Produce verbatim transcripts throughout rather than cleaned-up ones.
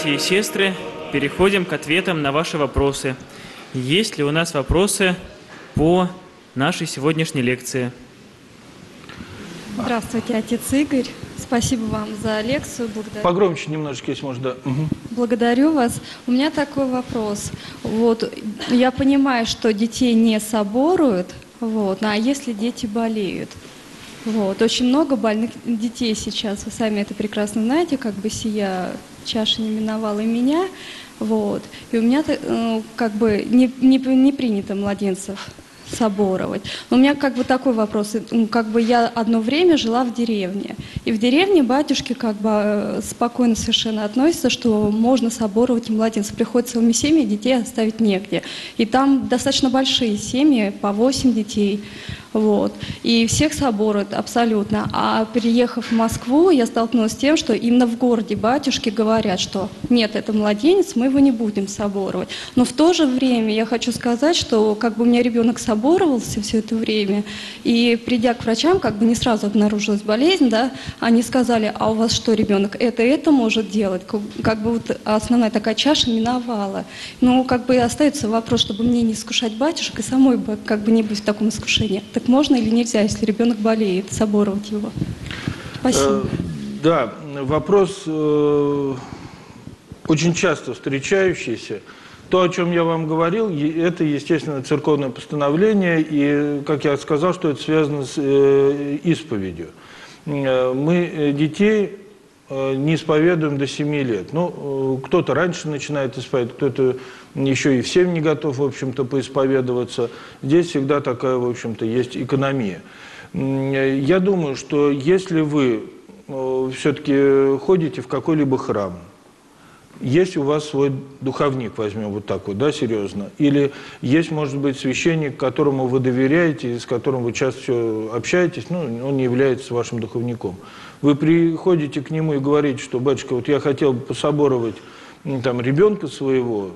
братья и сестры, переходим к ответам на ваши вопросы. Есть ли у нас вопросы по нашей сегодняшней лекции? Здравствуйте, отец Игорь. Спасибо вам за лекцию. Благодарю. Погромче немножечко, если можно, да. Угу. Благодарю вас. У меня такой вопрос. Вот, я понимаю, что детей не соборуют, вот, а если дети болеют? Вот, очень много больных детей сейчас, вы сами это прекрасно знаете, как бы сия чаша не миновала и меня. Вот, и у меня как бы не, не, не принято младенцев соборовать. Но у меня как бы такой вопрос. Как бы я одно время жила в деревне. И в деревне батюшки как бы спокойно совершенно относятся, что можно соборовать и младенцев. Приходится целыми семьями, детей оставить негде. И там достаточно большие семьи, по восемь детей. Вот. И всех соборуют абсолютно. А переехав в Москву, я столкнулась с тем, что именно в городе батюшки говорят, что нет, это младенец, мы его не будем соборовать. Но в то же время я хочу сказать, что как бы у меня ребенок соборовался все это время, и придя к врачам, как бы не сразу обнаружилась болезнь, да, они сказали, а у вас что, ребенок, это это может делать? Как бы вот основная такая чаша миновала. Ну, как бы остается вопрос, чтобы мне не искушать батюшек и самой бы как бы не быть в таком искушении. Так можно или нельзя, если ребенок болеет, соборовать его? Спасибо. Э, да, вопрос э, очень часто встречающийся. То, о чем я вам говорил, это, естественно, церковное постановление, и, как я сказал, что это связано с э, исповедью. Э, мы детей э, не исповедуем до семи лет. Ну, э, кто-то раньше начинает исповедовать, кто-то еще и в семь не готов, в общем-то, поисповедоваться. Здесь всегда такая, в общем-то, есть экономия. Я думаю, что если вы все-таки ходите в какой-либо храм, есть у вас свой духовник, возьмем вот так вот, да, серьезно, или есть, может быть, священник, которому вы доверяете, с которым вы часто все общаетесь, ну, он не является вашим духовником. Вы приходите к нему и говорите, что, батюшка, вот я хотел бы пособоровать там ребенка своего,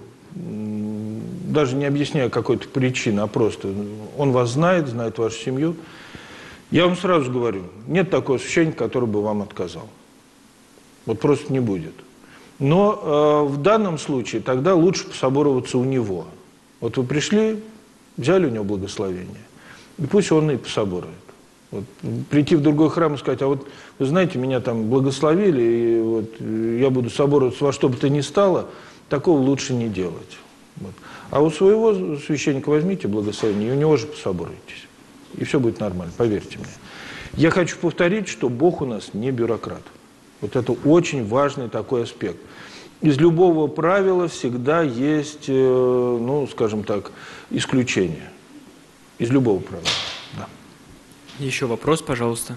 даже не объясняя какой-то причины, а просто он вас знает, знает вашу семью. Я вам сразу говорю, нет такого священника, который бы вам отказал. Вот просто не будет. Но э, в данном случае тогда лучше пособороваться у него. Вот вы пришли, взяли у него благословение, и пусть он и пособорует. Вот, прийти в другой храм и сказать, а вот вы знаете, меня там благословили, и вот я буду собороваться во что бы то ни стало, такого лучше не делать. Вот. А у своего священника возьмите благословение, и у него же пособоруйтесь. И все будет нормально, поверьте мне. Я хочу повторить, что Бог у нас не бюрократ. Вот это очень важный такой аспект. Из любого правила всегда есть, ну, скажем так, исключение. Из любого правила, да. Еще вопрос, пожалуйста.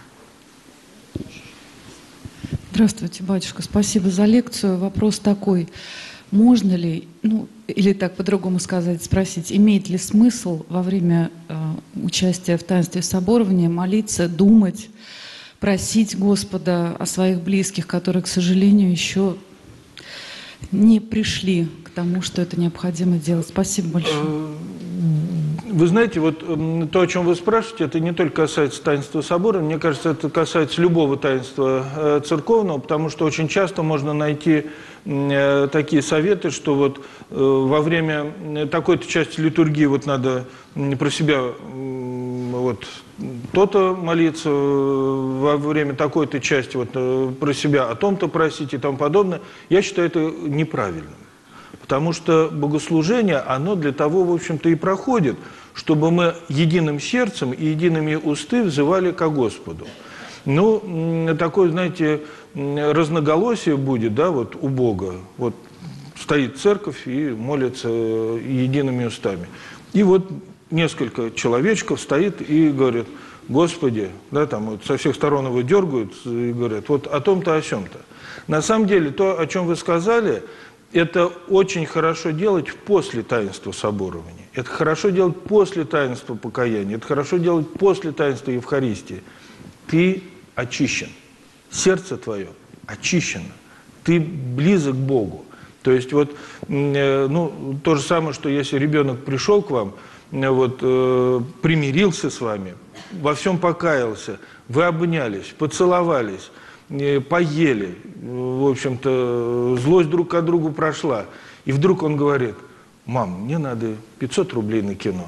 Здравствуйте, батюшка, спасибо за лекцию. Вопрос такой. Можно ли, ну, или так по-другому сказать, спросить, имеет ли смысл во время э, участия в таинстве соборования молиться, думать, просить Господа о своих близких, которые, к сожалению, еще не пришли к тому, что это необходимо делать? Спасибо большое. Вы знаете, вот то, о чем вы спрашиваете, это не только касается таинства собора, мне кажется, это касается любого таинства церковного, потому что очень часто можно найти такие советы, что вот во время такой-то части литургии вот надо про себя вот то-то молиться, во время такой-то части вот про себя о том-то просить и тому подобное. Я считаю это неправильным. Потому что богослужение, оно для того, в общем-то, и проходит, чтобы мы единым сердцем и едиными усты взывали ко Господу. Ну, такое, знаете, разноголосие будет, да, вот у Бога. Вот стоит церковь и молится едиными устами. И вот несколько человечков стоит и говорит, Господи, да, там вот со всех сторон его дергают и говорят, вот о том-то, о сём-то. На самом деле, то, о чем вы сказали, это очень хорошо делать после таинства соборования. Это хорошо делать после таинства покаяния. Это хорошо делать после таинства Евхаристии. Ты очищен. Сердце твое очищено. Ты близок к Богу. То есть вот, ну, то же самое, что если ребенок пришел к вам, вот, э, примирился с вами, во всем покаялся, вы обнялись, поцеловались, э, поели, в общем-то, злость друг к другу прошла. И вдруг он говорит: мам, мне надо пятьсот рублей на кино.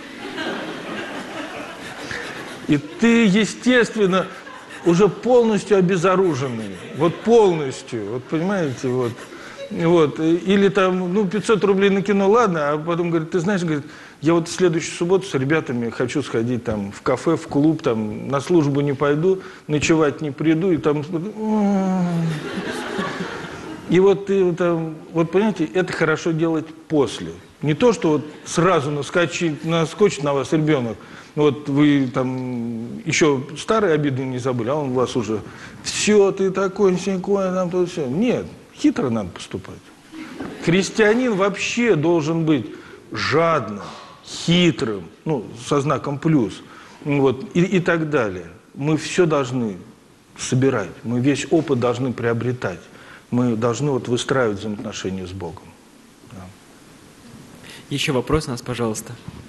И ты, естественно, уже полностью обезоруженный. Вот полностью, вот понимаете, вот. Вот. Или там, ну, пятьсот рублей на кино, ладно, а потом говорит: ты знаешь, говорит, я вот в следующую субботу с ребятами хочу сходить там в кафе, в клуб, там, на службу не пойду, ночевать не приду, и там... И вот ты там, вот понимаете, это хорошо делать после. Не то, что вот сразу наскочит, наскочит на вас ребенок, вот вы там еще старые обиды не забыли, а он у вас уже: все, ты такой, сякой, там то все. Нет, хитро надо поступать. Христианин вообще должен быть жадным, хитрым, ну, со знаком плюс, вот, и, и так далее. Мы все должны собирать, мы весь опыт должны приобретать. Мы должны вот выстраивать взаимоотношения с Богом. Да. Еще вопрос у нас, пожалуйста.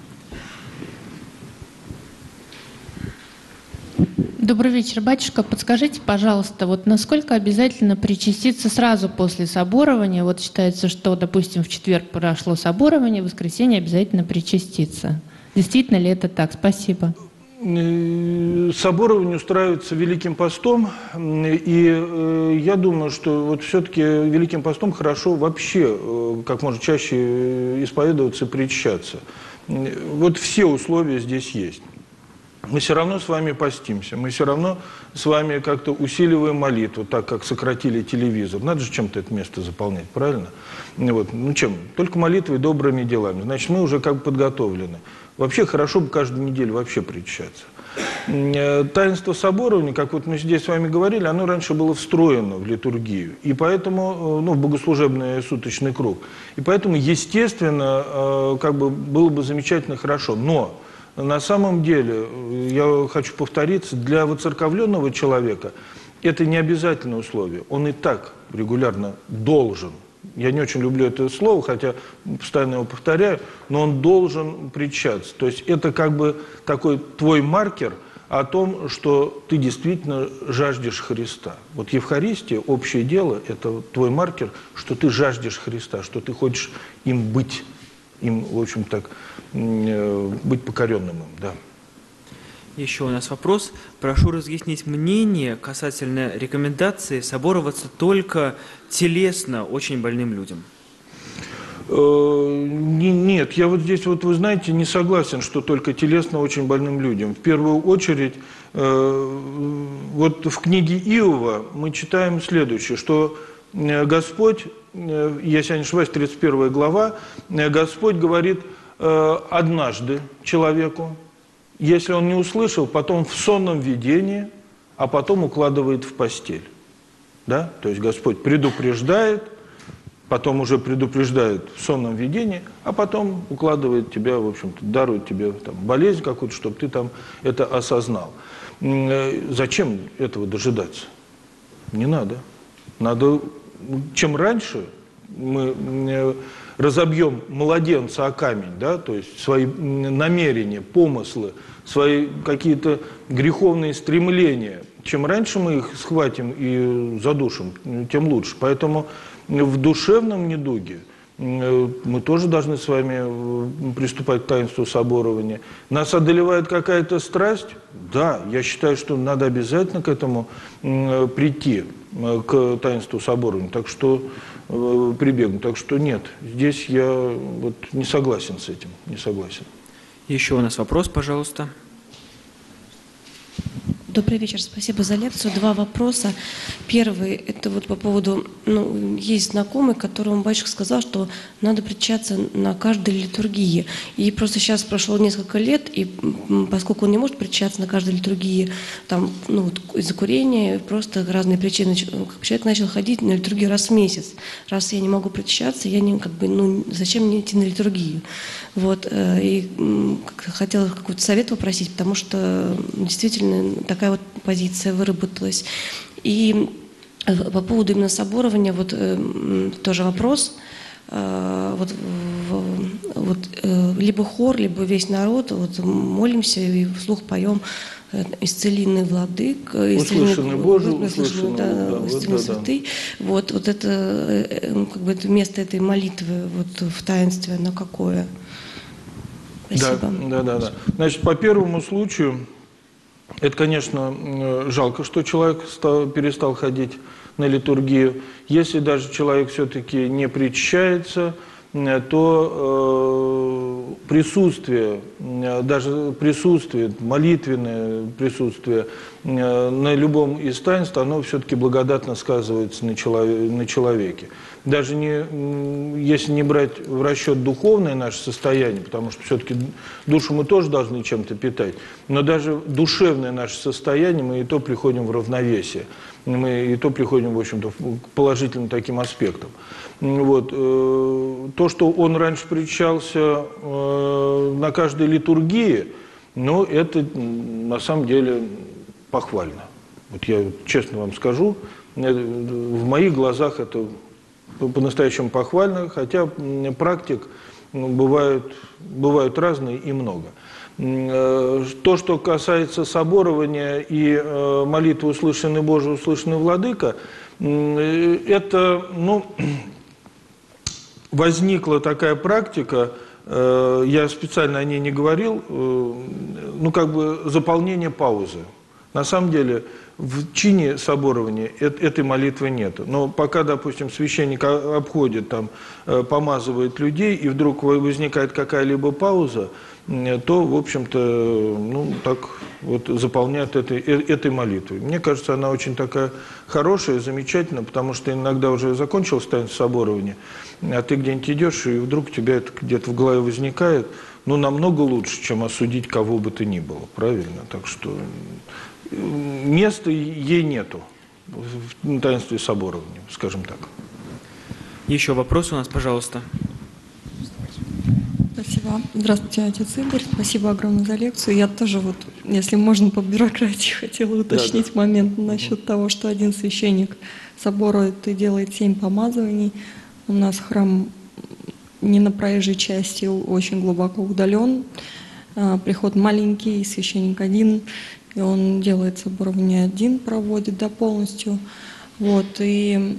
Добрый вечер, батюшка. Подскажите, пожалуйста, вот насколько обязательно причаститься сразу после соборования? Вот считается, что, допустим, в четверг прошло соборование, в воскресенье обязательно причаститься. Действительно ли это так? Спасибо. Соборование устраивается Великим постом, и я думаю, что вот все-таки Великим постом хорошо вообще как можно чаще исповедоваться и причащаться. Вот все условия здесь есть. Мы все равно с вами постимся, мы все равно с вами как-то усиливаем молитву, так как сократили телевизор. Надо же чем-то это место заполнять, правильно? Вот. Ну чем? Только молитвой и добрыми делами. Значит, мы уже как бы подготовлены. Вообще хорошо бы каждую неделю вообще причащаться. Таинство соборования, как вот мы здесь с вами говорили, оно раньше было встроено в литургию, и поэтому, ну, в богослужебный суточный круг. И поэтому, естественно, как бы было бы замечательно хорошо. Но на самом деле, я хочу повториться, для воцерковленного человека это не обязательное условие. Он и так регулярно должен. Я не очень люблю это слово, хотя постоянно его повторяю, но он должен причащаться. То есть это как бы такой твой маркер о том, что ты действительно жаждешь Христа. Вот Евхаристия, общее дело, это твой маркер, что ты жаждешь Христа, что ты хочешь им быть, им, в общем, так, быть покоренным им, да. Еще у нас вопрос. Прошу разъяснить мнение касательно рекомендации собороваться только телесно очень больным людям. Нет, я вот здесь, вот вы знаете, не согласен, что только телесно очень больным людям. В первую очередь, вот в книге Иова мы читаем следующее, что Господь, если я не ошибаюсь, тридцать первая глава, Господь говорит однажды человеку, если он не услышал, потом в сонном видении, а потом укладывает в постель. Да? То есть Господь предупреждает, потом уже предупреждает в сонном видении, а потом укладывает тебя, в общем-то, дарует тебе там болезнь какую-то, чтобы ты там это осознал. Зачем этого дожидаться? Не надо. Надо, чем раньше мы разобьем младенца о камень, да, то есть свои намерения, помыслы, свои какие-то греховные стремления, чем раньше мы их схватим и задушим, тем лучше. Поэтому в душевном недуге мы тоже должны с вами приступать к таинству соборования. Нас одолевает какая-то страсть? Да, я считаю, что надо обязательно к этому прийти, к таинству соборования. Так что прибегну. Так что нет, здесь я вот не согласен с этим, не согласен. Еще у нас вопрос, пожалуйста. Добрый вечер, спасибо за лекцию. Два вопроса. Первый, это вот по поводу, ну, есть знакомый, которому батюшка сказал, что надо причащаться на каждой литургии. И просто сейчас прошло несколько лет, и поскольку он не может причащаться на каждой литургии, там, ну, вот, из-за курения, просто разные причины, человек начал ходить на литургию раз в месяц. Раз я не могу причащаться, я не, как бы, ну, зачем мне идти на литургию? Вот, и хотела какой-то совет попросить, потому что действительно такая вот позиция выработалась. И по поводу именно соборования, вот тоже вопрос. Вот в, вот, э, либо хор, либо весь народ, вот, молимся и вслух поем исцеленный владык, услышанный Божий, услышанный, да, да, вот, да, святый. Да. Вот, вот это, ну, как бы это место этой молитвы вот, в таинстве, оно какое? Спасибо. Да, да, да, да. Значит, по первому случаю, это, конечно, жалко, что человек стал, перестал ходить на литургию. Если даже человек все-таки не причащается, то э, присутствие, даже присутствие, молитвенное присутствие э, на любом из таинств, оно все-таки благодатно сказывается на, человек, на человеке. Даже не, если не брать в расчет духовное наше состояние, потому что все-таки душу мы тоже должны чем-то питать, но даже душевное наше состояние, мы и то приходим в равновесие, мы и то приходим, в общем-то, к положительным таким аспектам. Вот. То, что он раньше причащался на каждой литургии, ну, это на самом деле похвально. Вот я честно вам скажу, в моих глазах это по-настоящему похвально, хотя практик бывают, бывают разные и много. То, что касается соборования и молитвы «Услышанный Божий, услышанный Владыка», это, ну, возникла такая практика, я специально о ней не говорил, ну, как бы заполнение паузы. На самом деле, в чине соборования этой молитвы нет. Но пока, допустим, священник обходит, там, помазывает людей, и вдруг возникает какая-либо пауза, то, в общем-то, ну, так вот заполняют этой, этой молитвой. Мне кажется, она очень такая хорошая, замечательная, потому что иногда уже закончилось таинство соборования, а ты где-нибудь идешь, и вдруг у тебя это где-то в голове возникает, ну, намного лучше, чем осудить кого бы то ни было, правильно? Так что места ей нету в таинстве соборования, скажем так. Еще вопрос у нас, пожалуйста. Спасибо. Здравствуйте, отец Игорь. Спасибо огромное за лекцию. Я тоже, вот, если можно, по бюрократии хотела уточнить да, да. момент насчет угу. того, что один священник соборует и делает семь помазываний. У нас храм не на проезжей части, очень глубоко удален. Приход маленький, священник один, и он делает соборование один, проводит да, полностью. Вот, и,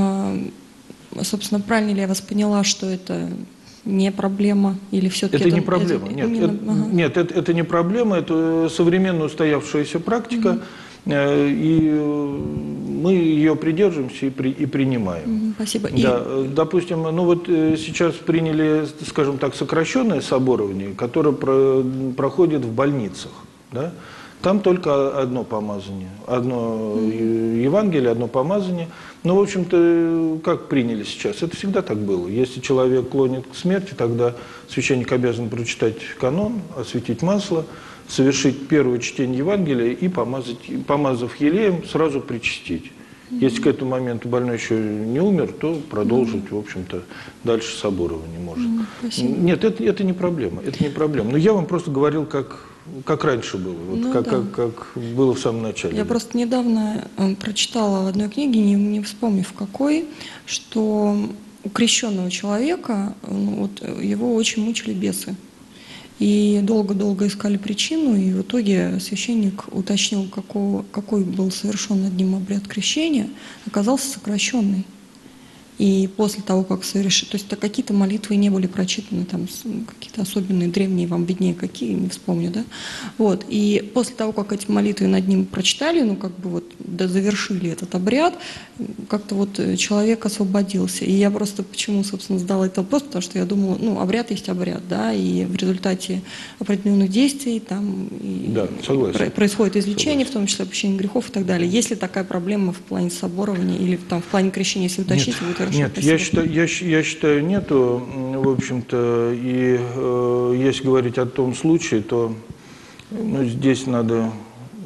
собственно, правильно ли я вас поняла, что это не проблема или все-таки это, это не проблема? Это, нет, именно, это, ага. нет это, это не проблема, это современная устоявшаяся практика, угу. и мы ее придерживаемся и, при, и принимаем. Угу, спасибо. Да, и... Допустим, ну вот сейчас приняли, скажем так, сокращенное соборование, которое про, проходит в больницах, да? Там только одно помазание, одно mm-hmm. Евангелие, одно помазание. Но, в общем-то, как приняли сейчас? Это всегда так было. Если человек клонит к смерти, тогда священник обязан прочитать канон, осветить масло, совершить первое чтение Евангелия и, помазать, помазав елеем, сразу причастить. Mm-hmm. Если к этому моменту больной еще не умер, то продолжить, mm-hmm. в общем-то, дальше соборование может. Mm-hmm. Нет, это, это не проблема. Это не проблема. Но я вам просто говорил, как... Как раньше было, вот ну, как, да. как, как было в самом начале. Я да. просто недавно э, прочитала в одной книге, не, не вспомнив в какой, что у крещенного человека ну, вот, его очень мучили бесы. И долго-долго искали причину, и в итоге священник уточнил, какого, какой был совершен над ним обряд крещения, оказался сокращенный. И после того, как совершили, то есть какие-то молитвы не были прочитаны, там какие-то особенные, древние, вам виднее какие, не вспомню, да? Вот. И после того, как эти молитвы над ним прочитали, ну как бы вот да, завершили этот обряд, как-то вот человек освободился. И я просто почему, собственно, задала этот вопрос, потому что я думала, ну обряд есть обряд, да, и в результате определенных действий там и да, согласен. происходит излечение, согласен. в том числе прощение грехов и так далее. Есть ли такая проблема в плане соборования или там в плане крещения, если уточните, будет хорошо. Нет, я считаю, я, я считаю, нету, в общем-то, и э, если говорить о том случае, то ну, здесь надо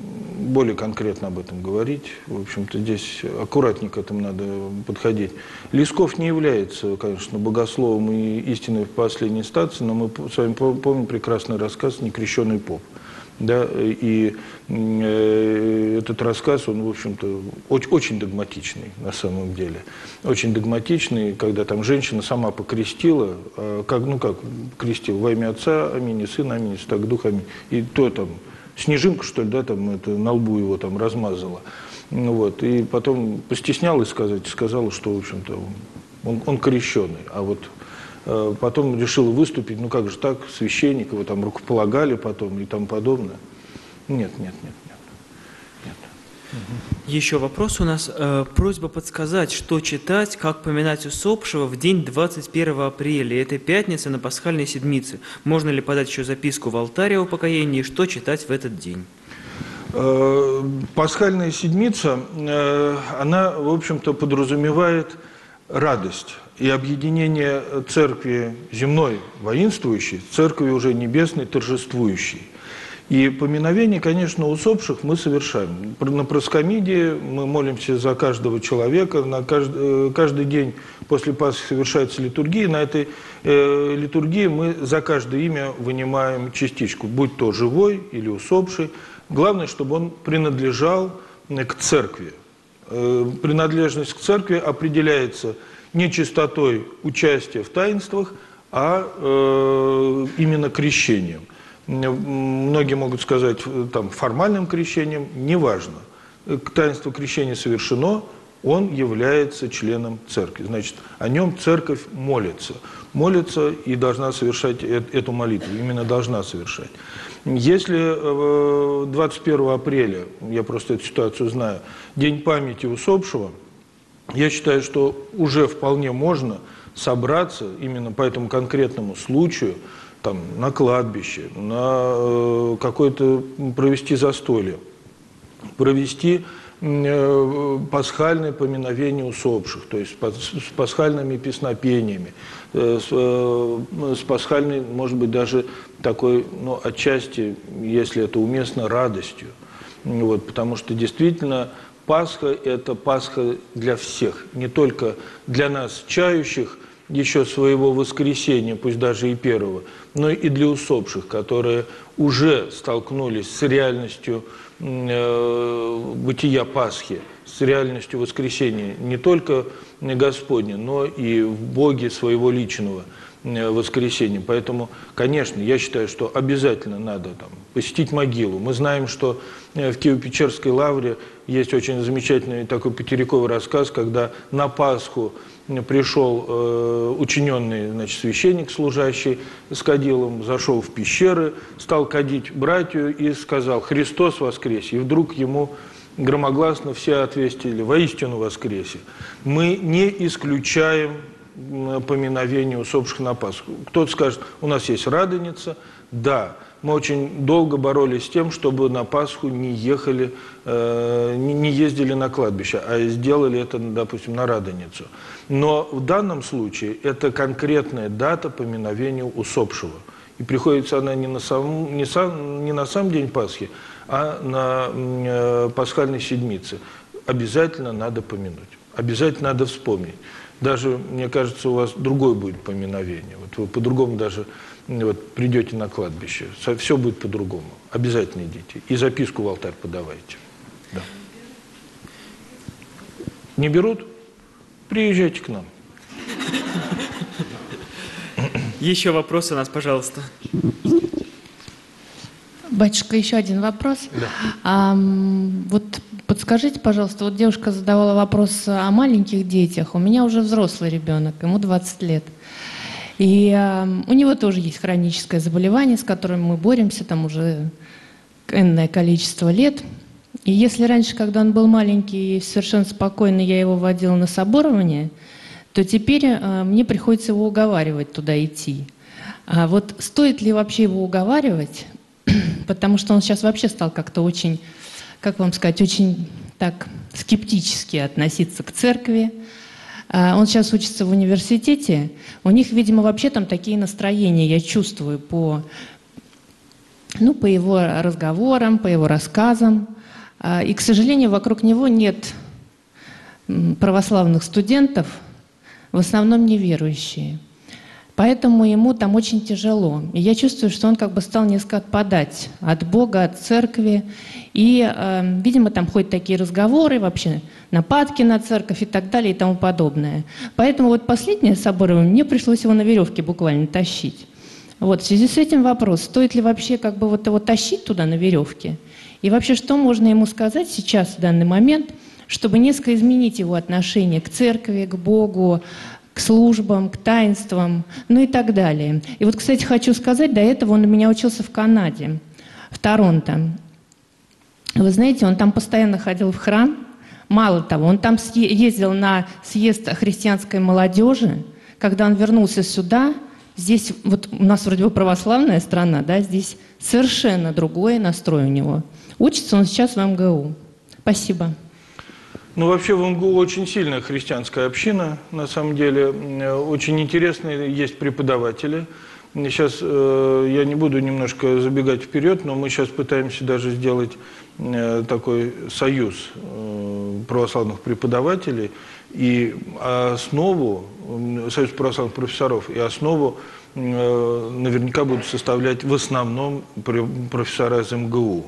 более конкретно об этом говорить. В общем-то, здесь аккуратнее к этому надо подходить. Лесков не является, конечно, богословом и истиной в последней инстанции, но мы с вами помним прекрасный рассказ «Некрещенный поп». Да, и э, этот рассказ, он, в общем-то, очень, очень догматичный на самом деле. Очень догматичный, когда там женщина сама покрестила, э, как, ну как крестила, во имя Отца, аминь, и Сына, аминь, и Святаго Духа, аминь. И то там, снежинку, что ли, да, там, это, на лбу его там размазала. Ну, вот, и потом постеснялась сказать, сказала, что, в общем-то, он, он крещеный, а вот... Потом решила выступить, ну как же так, священник, его там рукополагали потом и тому подобное. Нет, нет, нет, нет. нет. Угу. Еще вопрос у нас. Э, просьба подсказать, что читать, как поминать усопшего в день двадцать первого апреля, этой пятницы на Пасхальной Седмице. Можно ли подать еще записку в алтарь о упокоении, и что читать в этот день? Э, Пасхальная Седмица, э, она, в общем-то, подразумевает радость и объединение церкви земной, воинствующей, с церковью уже небесной, торжествующей. И поминовение, конечно, усопших мы совершаем. На проскомидии мы молимся за каждого человека, на каждый, каждый день после Пасхи совершается литургия, на этой э, литургии мы за каждое имя вынимаем частичку, будь то живой или усопший. Главное, чтобы он принадлежал к церкви. Э, принадлежность к церкви определяется не чистотой участия в таинствах, а э, именно крещением. Многие могут сказать, там, формальным крещением, неважно. Таинство крещения совершено, он является членом церкви. Значит, о нем церковь молится. Молится и должна совершать эту молитву, именно должна совершать. Если двадцать первого апреля, я просто эту ситуацию знаю, день памяти усопшего, я считаю, что уже вполне можно собраться именно по этому конкретному случаю, там, на кладбище, на э, какое-то провести застолье, провести э, пасхальное поминовение усопших, то есть с пасхальными песнопениями, э, с, э, с пасхальной, может быть, даже такой, ну, отчасти, если это уместно, радостью. Вот, потому что действительно Пасха – это Пасха для всех, не только для нас, чающих еще своего воскресения, пусть даже и первого, но и для усопших, которые уже столкнулись с реальностью э, бытия Пасхи, с реальностью воскресения не только Господня, но и в Боге своего личного воскресения. Поэтому, конечно, я считаю, что обязательно надо там посетить могилу. Мы знаем, что в Киево-Печерской лавре есть очень замечательный такой потеряковый рассказ, когда на Пасху пришел э, учиненный, значит, священник, служащий с кадилом, зашел в пещеры, стал кадить братью и сказал: «Христос воскресе!» И вдруг ему громогласно все ответили: «Воистину воскресе!» Мы не исключаем поминовение усопших на Пасху. Кто-то скажет: у нас есть Радоница. Да, мы очень долго боролись с тем, чтобы на Пасху не ехали, э, не ездили на кладбище, а сделали это, допустим, на Радоницу. Но в данном случае это конкретная дата поминовения усопшего. И приходится она не на, сам, не, сам, не на сам день Пасхи, а на э, Пасхальной Седмице. Обязательно надо помянуть, обязательно надо вспомнить. Даже, мне кажется, у вас другое будет поминовение. Вот вы по-другому даже вот, придете на кладбище. Все будет по-другому. Обязательно идите. И записку в алтарь подавайте. Да. Не берут? Приезжайте к нам. Еще вопрос у нас, пожалуйста. Батюшка, еще один вопрос. Да. А, вот подскажите, пожалуйста, вот девушка задавала вопрос о маленьких детях. У меня уже взрослый ребенок, ему двадцать лет. И а, у него тоже есть хроническое заболевание, с которым мы боремся там уже энное количество лет. И если раньше, когда он был маленький, совершенно спокойно я его водила на соборование, то теперь а, мне приходится его уговаривать туда идти. А вот стоит ли вообще его уговаривать? Потому что он сейчас вообще стал как-то очень, как вам сказать, очень так скептически относиться к церкви. Он сейчас учится в университете. У них, видимо, вообще там такие настроения, я чувствую по, ну, по его разговорам, по его рассказам. И, к сожалению, вокруг него нет православных студентов, в основном неверующие. Поэтому ему там очень тяжело. И я чувствую, что он как бы стал несколько отпадать от Бога, от церкви. И, э, видимо, там ходят такие разговоры, вообще нападки на церковь и так далее и тому подобное. Поэтому вот последнее соборование, мне пришлось его на веревке буквально тащить. Вот, в связи с этим вопрос, стоит ли вообще как бы вот его тащить туда на веревке? И вообще, что можно ему сказать сейчас, в данный момент, чтобы несколько изменить его отношение к церкви, к Богу, к службам, к таинствам, ну и так далее. И вот, кстати, хочу сказать, до этого он у меня учился в Канаде, в Торонто. Вы знаете, он там постоянно ходил в храм. Мало того, он там ездил на съезд христианской молодежи. Когда он вернулся сюда, здесь, вот у нас вроде бы православная страна, да, здесь совершенно другой настрой у него. Учится он сейчас в эм гэ у. Спасибо. Ну, вообще в эм гэ у очень сильная христианская община, на самом деле. Очень интересные есть преподаватели. Сейчас э, я не буду немножко забегать вперед, но мы сейчас пытаемся даже сделать э, такой союз э, православных преподавателей. И основу, союз православных профессоров, и основу э, наверняка будут составлять в основном профессора из эм гэ у.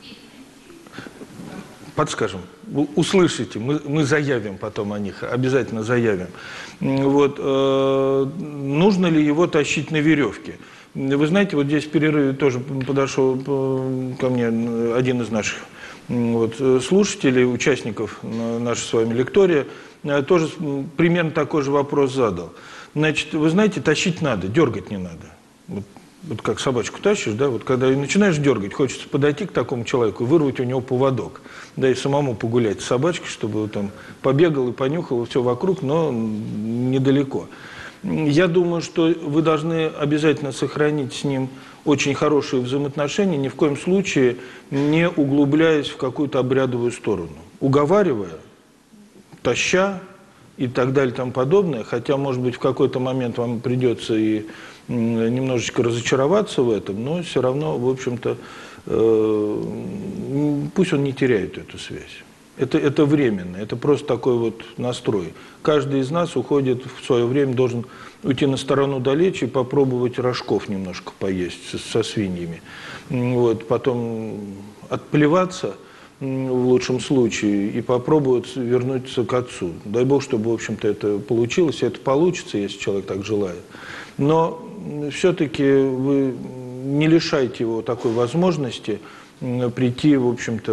Подскажем, услышите, мы, мы заявим потом о них, обязательно заявим. Вот, э, нужно ли его тащить на веревке? Вы знаете, вот здесь в перерыве тоже подошел ко мне один из наших вот, слушателей, участников нашей с вами лектория, тоже примерно такой же вопрос задал. Значит, вы знаете, тащить надо, дергать не надо. Вот, вот как собачку тащишь, да, вот когда начинаешь дергать, хочется подойти к такому человеку и вырвать у него поводок, да и самому погулять с собачкой, чтобы он там побегал и понюхал, и все вокруг, но недалеко. Я думаю, что вы должны обязательно сохранить с ним очень хорошие взаимоотношения, ни в коем случае не углубляясь в какую-то обрядовую сторону, уговаривая, таща и так далее и тому подобное, хотя, может быть, в какой-то момент вам придется и немножечко разочароваться в этом, но все равно, в общем-то, э, пусть он не теряет эту связь. Это, это временно, это просто такой вот настрой. Каждый из нас уходит в свое время, должен уйти на сторону далече и попробовать рожков немножко поесть со, со свиньями. Вот, потом отплеваться, в лучшем случае, и попробовать вернуться к отцу. Дай Бог, чтобы, в общем-то, это получилось, и это получится, если человек так желает. Но все-таки вы не лишайте его такой возможности прийти, в общем-то,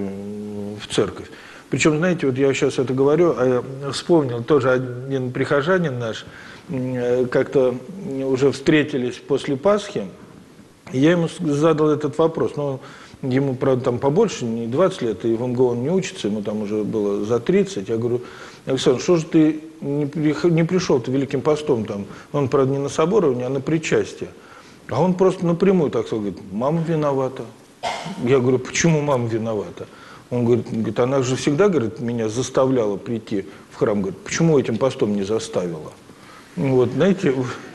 в церковь. Причем, знаете, вот я сейчас это говорю, а я вспомнил, тоже один прихожанин наш, как-то уже встретились после Пасхи, и я ему задал этот вопрос, но ему, правда, там побольше, не двадцать лет, и в эм гэ у он не учится, ему там уже было за тридцать. Я говорю: Александр, что же ты не, не пришел-то Великим постом там? Он, правда, не на соборование, а на причастие. А он просто напрямую так сказал, говорит: мама виновата. Я говорю: почему мама виновата? Он говорит, говорит, она же всегда, говорит, меня заставляла прийти в храм. Говорит, почему этим постом не заставила? Вот, знаете...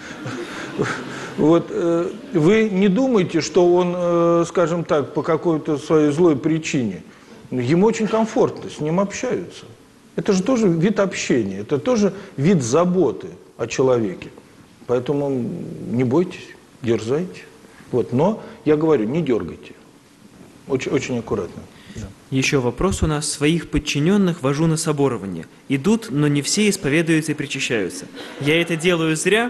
Вот, э, вы не думайте, что он, э, скажем так, по какой-то своей злой причине. Ему очень комфортно, с ним общаются. Это же тоже вид общения, это тоже вид заботы о человеке. Поэтому не бойтесь, дерзайте. Вот, но, я говорю, не дергайте. Очень, очень аккуратно. Да. Еще вопрос у нас. Своих подчиненных вожу на соборование. Идут, но не все исповедуются и причащаются. Я это делаю зря?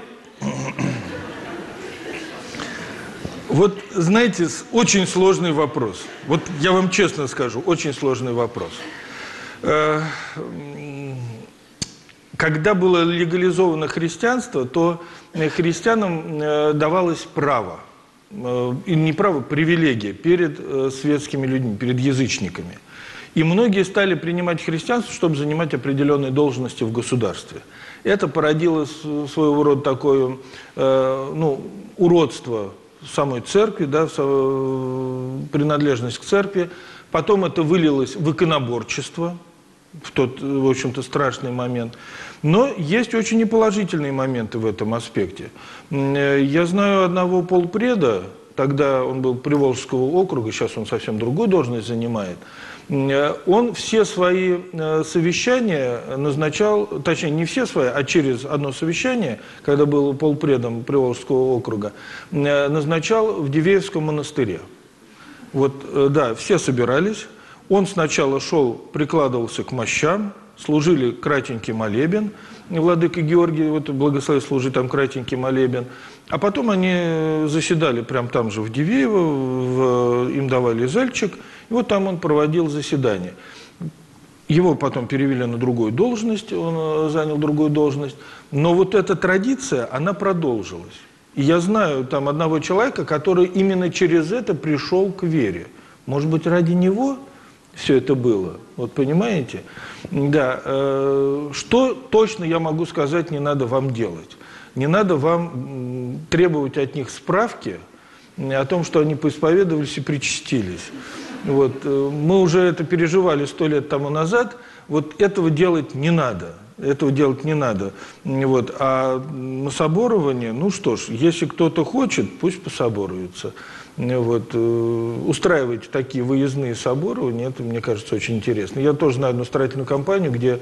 Вот, знаете, очень сложный вопрос. Вот я вам честно скажу, очень сложный вопрос. Когда было легализовано христианство, то христианам давалось право, и не право, привилегия перед светскими людьми, перед язычниками. И многие стали принимать христианство, чтобы занимать определенные должности в государстве. Это породило своего рода такое, ну, уродство самой церкви, да, принадлежность к церкви. Потом это вылилось в иконоборчество, в тот, в общем-то, страшный момент. Но есть очень и положительные моменты в этом аспекте. Я знаю одного полпреда, тогда он был Приволжского округа, сейчас он совсем другую должность занимает, он все свои совещания назначал, точнее, не все свои, а через одно совещание, когда был полпредом Приволжского округа, назначал в Дивеевском монастыре. Вот, да, все собирались. Он сначала шел, прикладывался к мощам, служили кратенький молебен, владыка Георгий, вот благослови, служит там кратенький молебен, а потом они заседали прямо там же в Дивеево, в, им давали зальчик, и вот там он проводил заседание. Его потом перевели на другую должность, он занял другую должность, но вот эта традиция, она продолжилась. И я знаю там одного человека, который именно через это пришел к вере. Может быть, ради него все это было? Вот понимаете? Да. Э, что точно я могу сказать, не надо вам делать? Не надо вам требовать от них справки о том, что они поисповедовались и причастились. Вот. Мы уже это переживали сто лет тому назад. Вот этого делать не надо. Этого делать не надо. Вот. А на соборование, ну что ж, если кто-то хочет, пусть пособоруется. Вот. Устраивайте такие выездные соборования, это, мне кажется, очень интересно. Я тоже знаю одну строительную компанию, где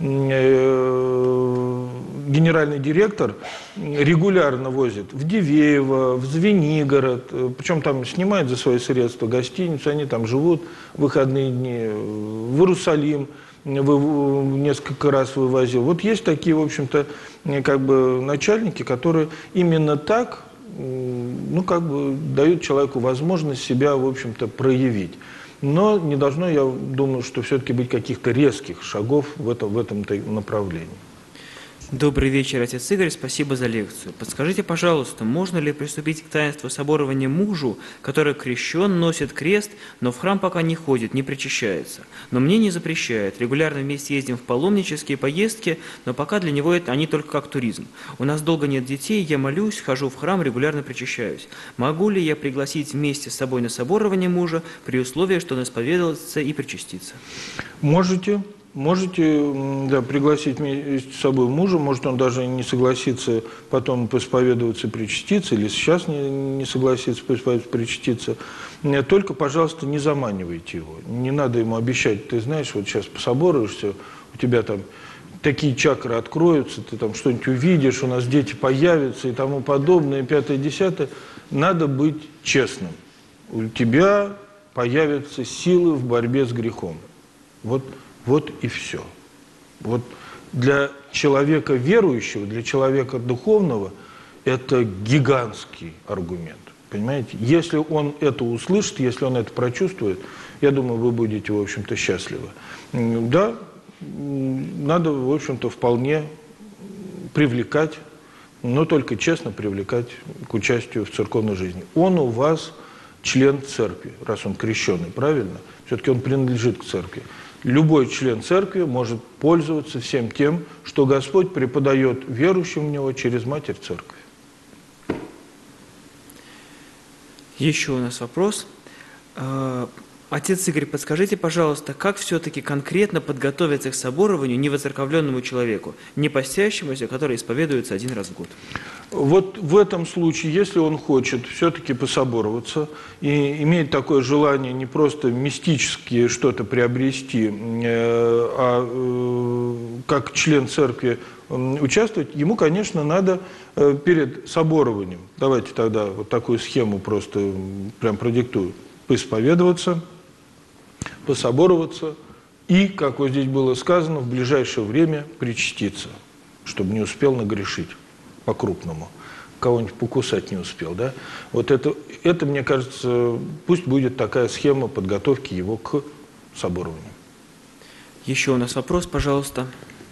генеральный директор регулярно возит в Дивеево, в Звенигород, причем там снимают за свои средства гостиницу, они там живут в выходные дни, в Иерусалим несколько раз вывозил. Вот есть такие, в общем-то, как бы начальники, которые именно так, ну, как бы дают человеку возможность себя, в общем-то, проявить. Но не должно, я думаю, что все-таки быть каких-то резких шагов в этом, в этом направлении. Добрый вечер, отец Игорь, спасибо за лекцию. Подскажите, пожалуйста, можно ли приступить к таинству соборования мужу, который крещен, носит крест, но в храм пока не ходит, не причащается? Но мне не запрещает. Регулярно вместе ездим в паломнические поездки, но пока для него это они только как туризм. У нас долго нет детей, я молюсь, хожу в храм, регулярно причащаюсь. Могу ли я пригласить вместе с собой на соборование мужа при условии, что он исповедался и причастится? Можете. Можете, да, пригласить с собой мужа, может, он даже не согласится потом поисповедоваться и причаститься, или сейчас не, не согласится поисповедоваться и причаститься. Только, пожалуйста, не заманивайте его. Не надо ему обещать, ты знаешь, вот сейчас пособоруешься, у тебя там такие чакры откроются, ты там что-нибудь увидишь, у нас дети появятся и тому подобное, пятое, десятое. Надо быть честным. У тебя появятся силы в борьбе с грехом. Вот. Вот и все. Вот для человека верующего, для человека духовного это гигантский аргумент. Понимаете? Если он это услышит, если он это прочувствует, я думаю, вы будете, в общем-то, счастливы. Да, надо, в общем-то, вполне привлекать, но только честно привлекать к участию в церковной жизни. Он у вас член церкви, раз он крещеный, правильно? Все-таки он принадлежит к церкви. Любой член церкви может пользоваться всем тем, что Господь преподает верующим в него через Матерь Церкви. Еще у нас вопрос. Отец Игорь, подскажите, пожалуйста, как все-таки конкретно подготовиться к соборованию невоцерковленному человеку, не постящемуся, который исповедуется один раз в год? Вот в этом случае, если он хочет все-таки пособороваться и имеет такое желание не просто мистически что-то приобрести, а как член церкви участвовать, ему, конечно, надо перед соборованием, давайте тогда вот такую схему просто прям продиктую, поисповедоваться, пособороваться и, как вот здесь было сказано, в ближайшее время причаститься, чтобы не успел нагрешить по-крупному, кого-нибудь покусать не успел, да? Вот это, это, мне кажется, пусть будет такая схема подготовки его к соборованию. Еще у нас вопрос, пожалуйста.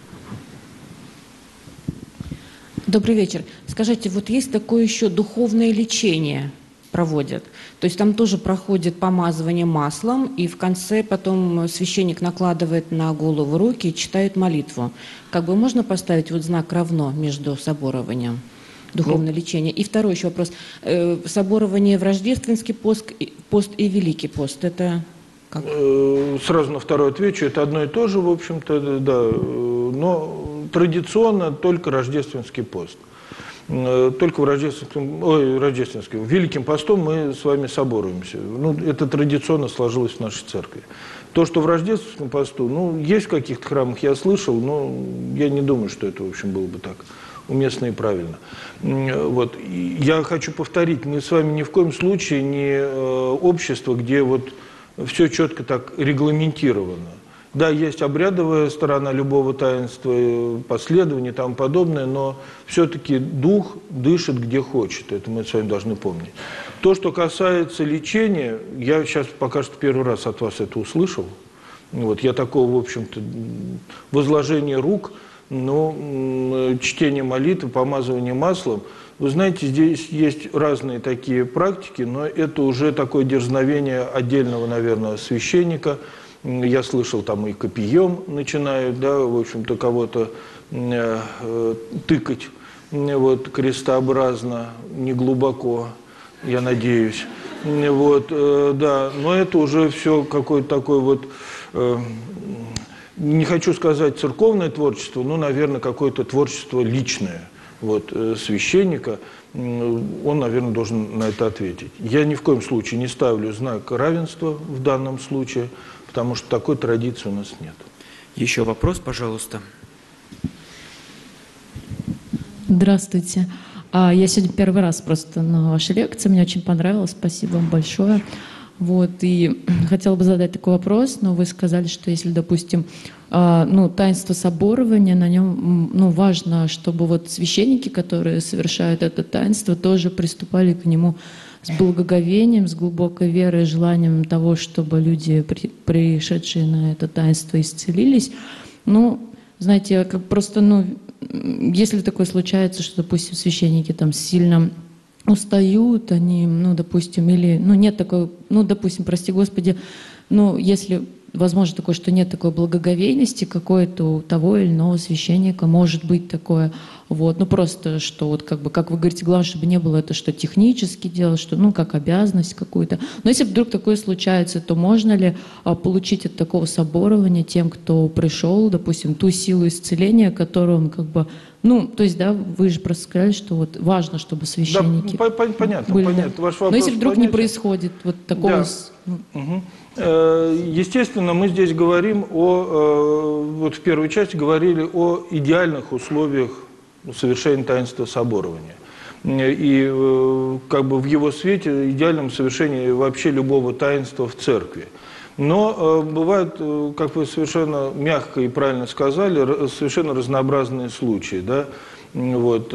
Добрый вечер. Скажите, вот есть такое еще духовное лечение проводят. То есть там тоже проходит помазывание маслом, и в конце потом священник накладывает на голову руки и читает молитву. Как бы можно поставить вот знак равно между соборованием, духовное ну, лечение? И второй еще вопрос. Э, соборование в рождественский пост, пост и Великий пост, это как? Сразу на второй отвечу. Это одно и то же, в общем-то, да. Но традиционно только рождественский пост. Только в рождественском, ой, рождественском, Великим постом мы с вами соборуемся. Ну, это традиционно сложилось в нашей церкви. То, что в рождественском посту, ну, есть в каких-то храмах, я слышал, но я не думаю, что это, в общем, было бы так уместно и правильно. Вот. И я хочу повторить, мы с вами ни в коем случае не общество, где вот все четко так регламентировано. Да, есть обрядовая сторона любого таинства, последование и тому подобное, но все-таки дух дышит где хочет, это мы с вами должны помнить. То, что касается лечения, я сейчас пока что первый раз от вас это услышал. Вот, я такого, в общем-то, возложения рук, но чтение молитвы, помазывание маслом, вы знаете, здесь есть разные такие практики, но это уже такое дерзновение отдельного, наверное, священника. Я слышал, там и копьем начинают, да, в общем-то, кого-то э, э, тыкать вот, крестообразно, не глубоко, я надеюсь. Вот, э, да, но это уже все какое-то такое вот, э, не хочу сказать церковное творчество, но, наверное, какое-то творчество личное. Вот, э, священника, э, он, наверное, должен на это ответить. Я ни в коем случае не ставлю знак равенства в данном случае, потому что такой традиции у нас нет. Еще вопрос, пожалуйста. Здравствуйте. Я сегодня первый раз просто на вашей лекции, мне очень понравилось, спасибо вам большое. Вот, и хотела бы задать такой вопрос, но вы сказали, что если, допустим, ну, таинство соборования, на нем, ну, важно, чтобы вот священники, которые совершают это таинство, тоже приступали к нему с благоговением, с глубокой верой, желанием того, чтобы люди, при, пришедшие на это таинство, исцелились. Ну, знаете, как просто, ну, если такое случается, что, допустим, священники там сильно устают, они, ну, допустим, или, ну, нет такой, ну, допустим, прости Господи, ну, если возможно такое, что нет такой благоговейности какой-то у того или иного священника, может быть такое, вот, ну, просто, что вот, как бы, как вы говорите, главное, чтобы не было это, что технически делать, что, ну, как обязанность какую-то. Но если вдруг такое случается, то можно ли а, получить от такого соборования тем, кто пришел, допустим, ту силу исцеления, которую он, как бы, ну, то есть, да, вы же просто сказали, что вот важно, чтобы священники да, понятно, были. понятно. Ваш вопрос но если вдруг понятен. Не происходит вот такого... Да. Ну... Угу. Естественно, мы здесь говорим о, вот в первой части говорили о идеальных условиях совершения таинства соборования. И как бы в его свете идеальном совершении вообще любого таинства в церкви. Но бывают, как вы совершенно мягко и правильно сказали, совершенно разнообразные случаи. Да? Вот,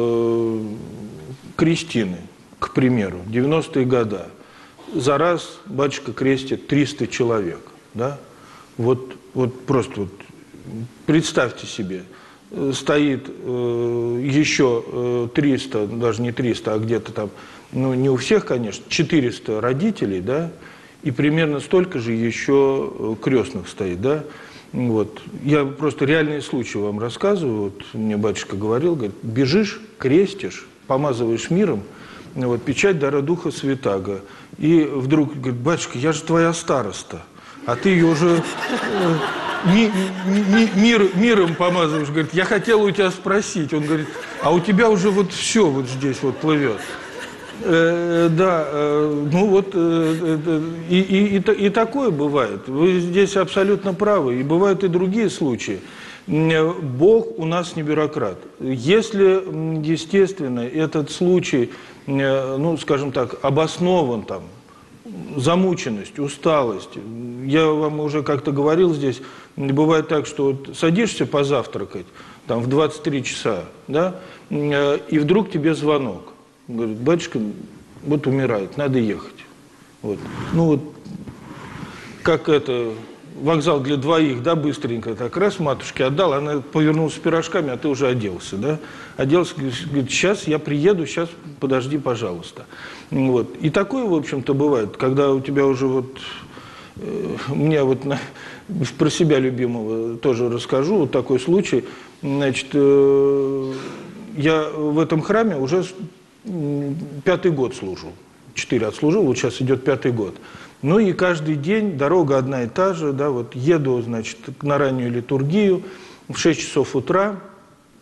крестины, к примеру, девяностые годы. За раз батюшка крестит триста человек. Да? Вот, вот просто вот представьте себе, стоит э, еще э, триста, даже не триста, а где-то там, ну не у всех, конечно, четыреста родителей, да, и примерно столько же еще крестных стоит. Да? Вот. Я просто реальные случаи вам рассказываю. Вот мне батюшка говорил, говорит, бежишь, крестишь, помазываешь миром, вот, печать дара Духа Святаго. И вдруг говорит, батюшка, я же твоя староста, а ты ее уже э, ми, ми, мир, миром помазываешь. Говорит, я хотел у тебя спросить. Он говорит, а у тебя уже вот все вот здесь вот плывет. Э, да, э, ну вот, э, э, и, и, и, и такое бывает. Вы здесь абсолютно правы. И бывают и другие случаи. Бог у нас не бюрократ. Если, естественно, этот случай, ну, скажем так, обоснован там, замученность, усталость. Я вам уже как-то говорил здесь, бывает так, что вот садишься позавтракать там, в двадцать три часа, да, и вдруг тебе звонок. Говорит, батюшка вот умирает, надо ехать. Вот. Ну вот, как это... Вокзал для двоих, да, быстренько, так раз матушке отдал, она повернулась с пирожками, а ты уже оделся, да, оделся, говорит, сейчас я приеду, сейчас подожди, пожалуйста. Вот. И такое, в общем-то, бывает, когда у тебя уже вот, э, мне вот на, про себя любимого тоже расскажу, вот такой случай, значит, э, я в этом храме уже пятый год служу, четыре отслужил, вот сейчас идет пятый год. Ну и каждый день дорога одна и та же, да, вот еду, значит, на раннюю литургию в шесть часов утра,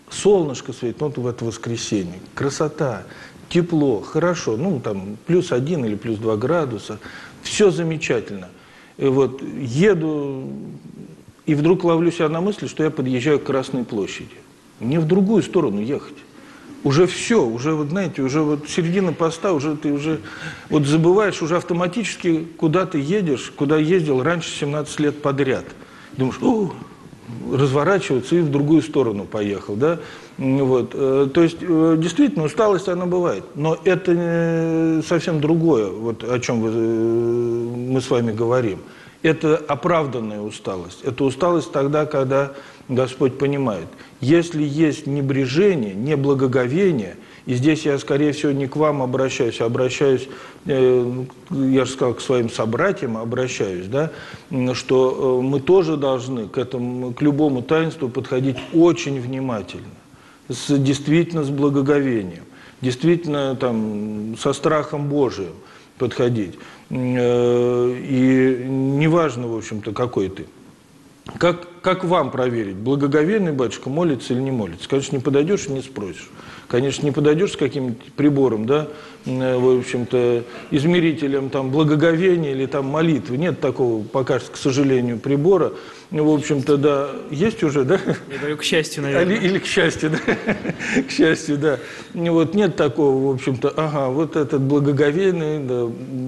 солнышко светит, вот в это воскресенье, красота, тепло, хорошо, ну там плюс один или плюс два градуса, все замечательно. И вот еду, и вдруг ловлю себя на мысли, что я подъезжаю к Красной площади. Мне в другую сторону ехать. Уже все, уже, вот знаете, уже вот середина поста, уже ты уже вот забываешь, уже автоматически, куда ты едешь, куда ездил раньше семнадцать лет подряд. Думаешь, о, разворачиваться и в другую сторону поехал, да? Вот. То есть, действительно, усталость, она бывает. Но это совсем другое, вот о чем вы, мы с вами говорим. Это оправданная усталость. Это усталость тогда, когда Господь понимает. Если есть небрежение, неблагоговение, и здесь я, скорее всего, не к вам обращаюсь, а обращаюсь, э, я же сказал, к своим собратьям обращаюсь, да, что мы тоже должны к этому, к любому таинству подходить очень внимательно, с, действительно с благоговением, действительно там, со страхом Божиим подходить. Э, и неважно, в общем-то, какой ты. Как, как вам проверить, благоговейный батюшка молится или не молится? Конечно, не подойдешь и не спросишь. Конечно, не подойдешь с каким-нибудь прибором, да, в общем-то, измерителем там, благоговения или там, молитвы. Нет такого, пока, к сожалению, прибора. В общем-то, да, есть уже, да? Я говорю, к счастью, наверное. Или, или к счастью, да. К счастью, да. Вот нет такого, в общем-то, ага, вот этот благоговейный, да,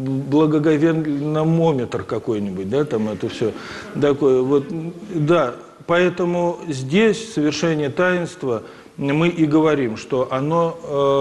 благоговенномометр какой-нибудь, да, там это все такое. Вот, да, поэтому здесь совершение таинства мы и говорим, что оно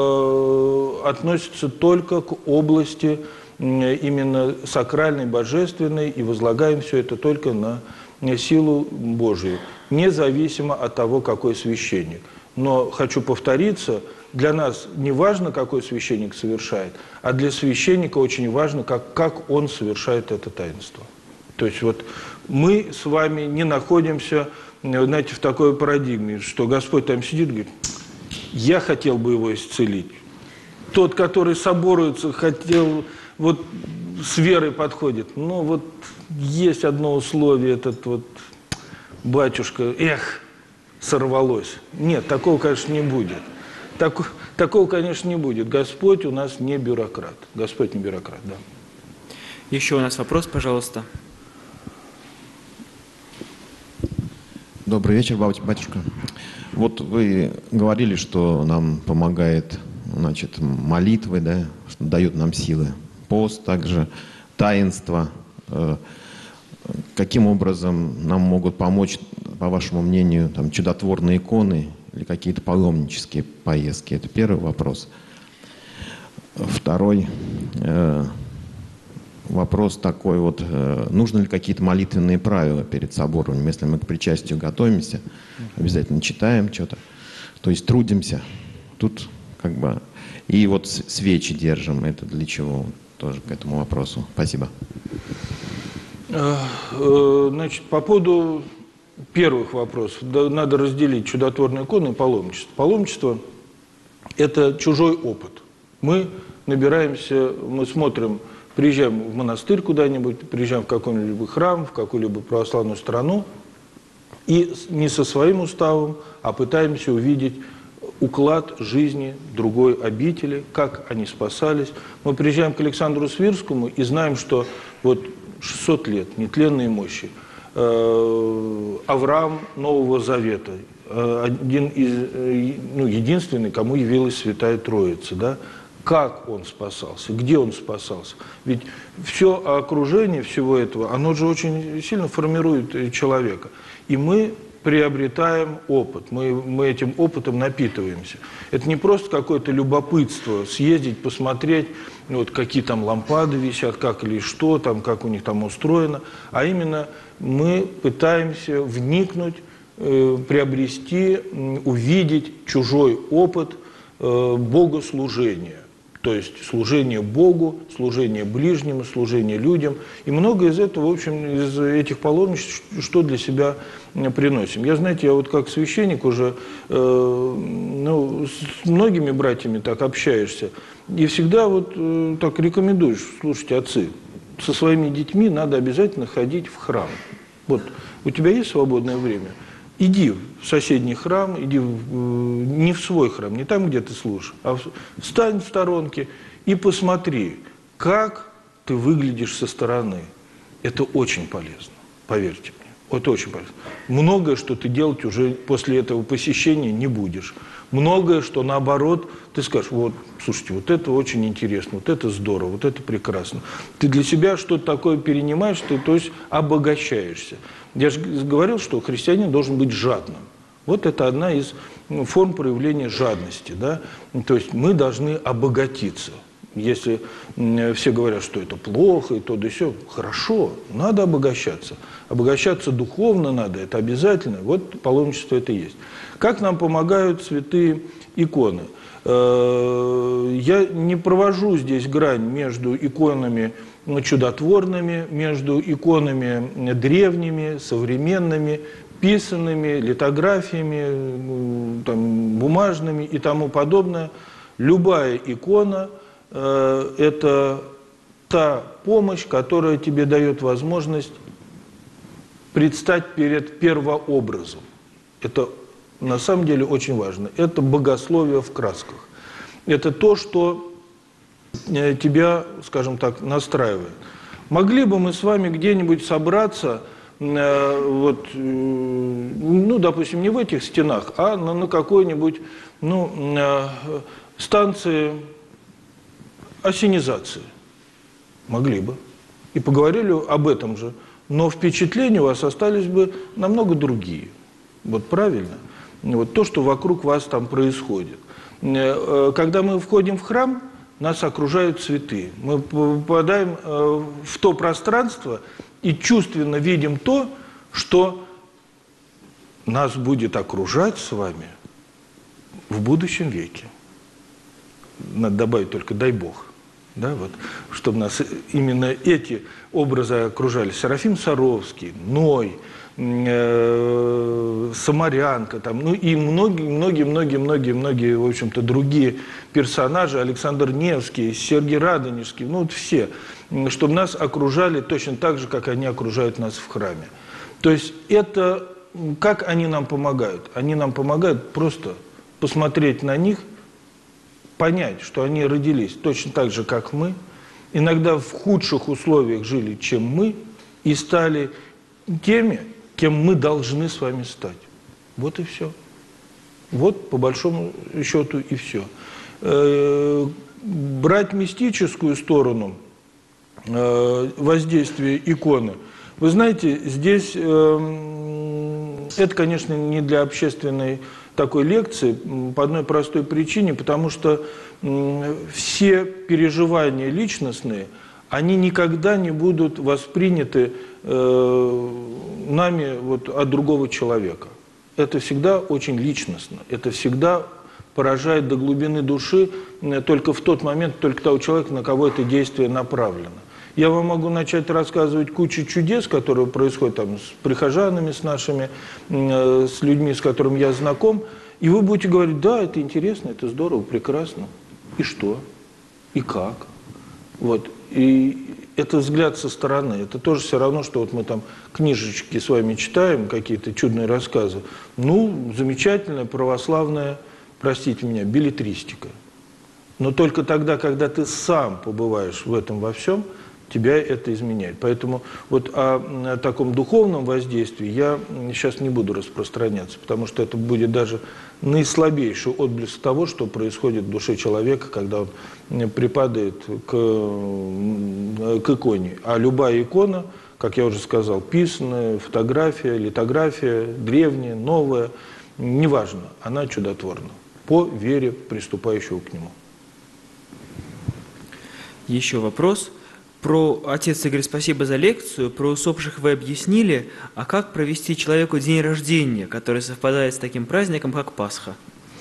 э, относится только к области э, именно сакральной, божественной, и возлагаем все это только на силу Божию, независимо от того, какой священник. Но хочу повториться, для нас не важно, какой священник совершает, а для священника очень важно, как, как он совершает это таинство. То есть вот мы с вами не находимся, знаете, в такой парадигме, что Господь там сидит и говорит, я хотел бы его исцелить. Тот, который соборуется, хотел, вот с верой подходит. Но вот есть одно условие, этот вот батюшка, эх, сорвалось. Нет, такого, конечно, не будет. Так, такого, конечно, не будет. Господь у нас не бюрократ. Господь не бюрократ, да. Еще у нас вопрос, пожалуйста. Добрый вечер, батюшка. Вот вы говорили, что нам помогает, значит, молитвы, да, что дают нам силы. Пост также, таинство. Каким образом нам могут помочь, по вашему мнению, там, чудотворные иконы или какие-то паломнические поездки? Это первый вопрос. Второй э, вопрос такой вот, э, нужны ли какие-то молитвенные правила перед собором? Если мы к причастию готовимся, обязательно читаем что-то, то есть трудимся. Тут как бы... И вот свечи держим, это для чего? Тоже к этому вопросу. Спасибо. Значит, по поводу первых вопросов, да, надо разделить чудотворные иконы и паломничество. Паломничество – это чужой опыт. Мы набираемся, мы смотрим, приезжаем в монастырь куда-нибудь, приезжаем в какой-либо храм, в какую-либо православную страну, и не со своим уставом, а пытаемся увидеть уклад жизни другой обители, как они спасались. Мы приезжаем к Александру Свирскому и знаем, что вот шестьсот лет нетленной мощи, Авраам Нового Завета, один из, ну, единственный, кому явилась Святая Троица, да? Как он спасался, где он спасался. Ведь все окружение всего этого, оно же очень сильно формирует человека. И мы приобретаем опыт, мы, мы этим опытом напитываемся. Это не просто какое-то любопытство, съездить, посмотреть, вот, какие там лампады висят, как или что, там, как у них там устроено, а именно мы пытаемся вникнуть, э, приобрести, э, увидеть чужой опыт э, богослужения. То есть служение Богу, служение ближнему, служение людям. И много из этого, в общем, из этих паломничеств, что для себя приносим. Я, знаете, я вот как священник уже э, ну, с многими братьями так общаешься. И всегда вот э, так рекомендуешь, слушайте, отцы, со своими детьми надо обязательно ходить в храм. Вот у тебя есть свободное время? Иди в соседний храм, иди в, не в свой храм, не там, где ты служишь, а встань в сторонке и посмотри, как ты выглядишь со стороны. Это очень полезно, поверьте мне. Вот очень полезно. Многое, что ты делать уже после этого посещения не будешь. Многое, что наоборот, ты скажешь, вот, слушайте, вот это очень интересно, вот это здорово, вот это прекрасно. Ты для себя что-то такое перенимаешь, ты, то есть обогащаешься. Я же говорил, что христианин должен быть жадным. Вот это одна из форм проявления жадности. Да? То есть мы должны обогатиться. Если все говорят, что это плохо, и то да сё, хорошо, надо обогащаться. Обогащаться духовно надо, это обязательно. Вот паломничество это и есть. Как нам помогают святые иконы? Я не провожу здесь грань между иконами чудотворными, между иконами древними, современными, писанными, литографиями, там, бумажными и тому подобное. Любая икона – это та помощь, которая тебе дает возможность предстать перед первообразом. Это на самом деле очень важно. Это богословие в красках. Это то, что тебя, скажем так, настраивает. Могли бы мы с вами где-нибудь собраться, вот, ну, допустим, не в этих стенах, а на, на какой-нибудь, ну, станции осенизации. Могли бы. И поговорили об этом же. Но впечатления у вас остались бы намного другие. Вот правильно? Вот то, что вокруг вас там происходит. Когда мы входим в храм, нас окружают цветы. Мы попадаем в то пространство и чувственно видим то, что нас будет окружать с вами в будущем веке. Надо добавить только «дай Бог». Да, вот, чтобы нас именно эти образы окружали. Серафим Саровский, Ной, э, Самарянка, там, ну и многие, многие, многие, многие, многие, в общем-то, другие персонажи, Александр Невский, Сергий Радонежский, ну вот все, чтобы нас окружали точно так же, как они окружают нас в храме. То есть это, как они нам помогают? Они нам помогают просто посмотреть на них, понять, что они родились точно так же, как мы, иногда в худших условиях жили, чем мы, и стали теми, кем мы должны с вами стать. Вот и все. Вот, по большому счету, и все. Брать мистическую сторону воздействия иконы, вы знаете, здесь это, конечно, не для общественной такой лекции по одной простой причине, потому что все переживания личностные, они никогда не будут восприняты э, нами вот, от другого человека. Это всегда очень личностно, это всегда поражает до глубины души только в тот момент, только того человека, на кого это действие направлено. Я вам могу начать рассказывать кучу чудес, которые происходят там, с прихожанами, с нашими, э, с людьми, с которыми я знаком, и вы будете говорить, да, это интересно, это здорово, прекрасно. И что? И как? Вот. И это взгляд со стороны. Это тоже все равно, что вот мы там книжечки с вами читаем, какие-то чудные рассказы. Ну, замечательная православная, простите меня, беллетристика. Но только тогда, когда ты сам побываешь в этом во всем, тебя это изменяет. Поэтому вот о, о таком духовном воздействии я сейчас не буду распространяться, потому что это будет даже наислабейший отблеск того, что происходит в душе человека, когда он припадает к, к иконе. А любая икона, как я уже сказал, писанная, фотография, литография, древняя, новая, неважно, она чудотворна по вере приступающего к нему. Еще вопрос. Про, отец Игорь, спасибо за лекцию. Про усопших вы объяснили. А как провести человеку день рождения, который совпадает с таким праздником, как Пасха?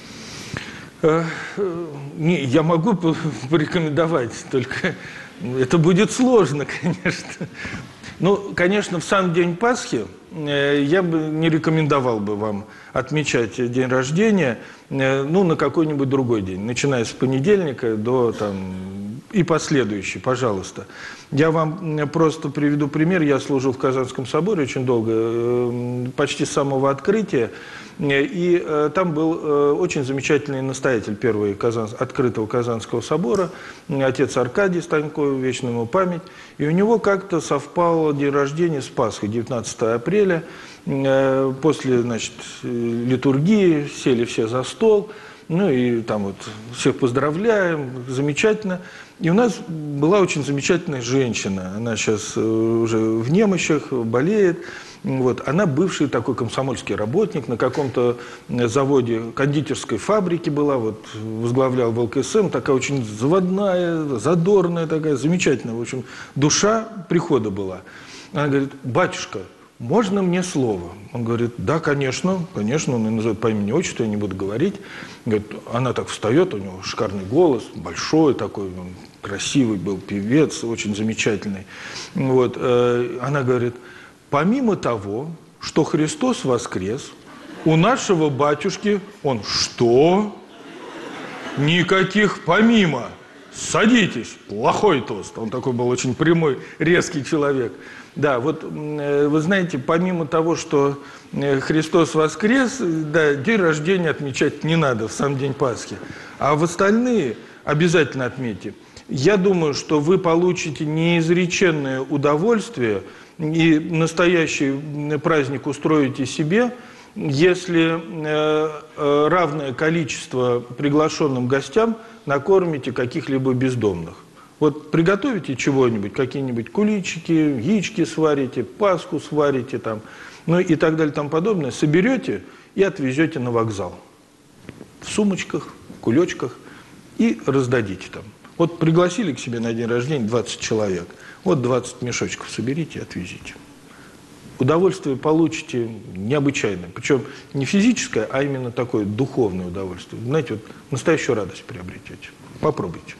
Не, я могу порекомендовать, только это будет сложно, конечно. Ну, конечно, в сам день Пасхи я бы не рекомендовал бы вам отмечать день рождения, ну, на какой-нибудь другой день, начиная с понедельника до там, и последующие, пожалуйста. Я вам просто приведу пример. Я служил в Казанском соборе очень долго, почти с самого открытия. И там был очень замечательный настоятель первого Казан... открытого Казанского собора, отец Аркадий Станьков, вечная ему память. И у него как-то совпал день рождения с Пасхой, девятнадцатого апреля. После, значит, литургии сели все за стол. Ну и там вот всех поздравляем, замечательно. И у нас была очень замечательная женщина. Она сейчас уже в немощах, болеет. Вот. Она бывший такой комсомольский работник, на каком-то заводе кондитерской фабрике была, вот, возглавлял в ЛКСМ, такая очень заводная, задорная такая, замечательная. В общем, душа прихода была. Она говорит: батюшка, можно мне слово? Он говорит: да, конечно, конечно. Он ее называет по имени отчеству, я не буду говорить. Говорит, она так встает, у него шикарный голос, большой такой, он красивый был певец, очень замечательный. Вот. Она говорит: помимо того, что Христос воскрес, у нашего батюшки, он что? Никаких помимо. Садитесь, плохой тост. Он такой был очень прямой, резкий человек. Да, вот вы знаете, помимо того, что Христос воскрес, да, день рождения отмечать не надо в сам день Пасхи. А в остальные обязательно отметьте. Я думаю, что вы получите неизреченное удовольствие и настоящий праздник устроите себе, если э, равное количество приглашенным гостям накормите каких-либо бездомных. Вот приготовите чего-нибудь, какие-нибудь куличики, яички сварите, пасху сварите, там, ну и так далее, тому подобное, соберете и отвезете на вокзал. В сумочках, в кулечках и раздадите там. Вот пригласили к себе на день рождения двадцать человек, вот двадцать мешочков соберите и отвезите. Удовольствие получите необычайное, причем не физическое, а именно такое духовное удовольствие. Знаете, вот настоящую радость приобретете. Попробуйте.